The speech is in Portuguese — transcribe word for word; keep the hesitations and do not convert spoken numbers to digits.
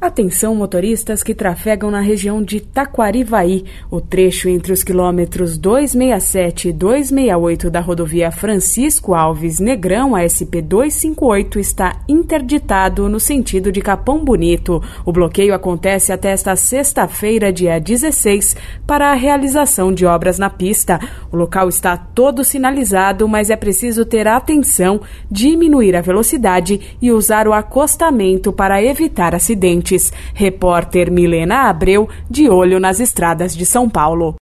Atenção motoristas que trafegam na região de Taquarivaí. O trecho entre os quilômetros duzentos e sessenta e sete e duzentos e sessenta e oito da rodovia Francisco Alves Negrão, a S P duzentos e cinquenta e oito, está interditado no sentido de Capão Bonito. O bloqueio acontece até esta sexta-feira, dia dezesseis, para a realização de obras na pista. O local está todo sinalizado, mas é preciso ter atenção, diminuir a velocidade e usar o acostamento para evitar acidentes. Repórter Milena Abreu, de olho nas estradas de São Paulo.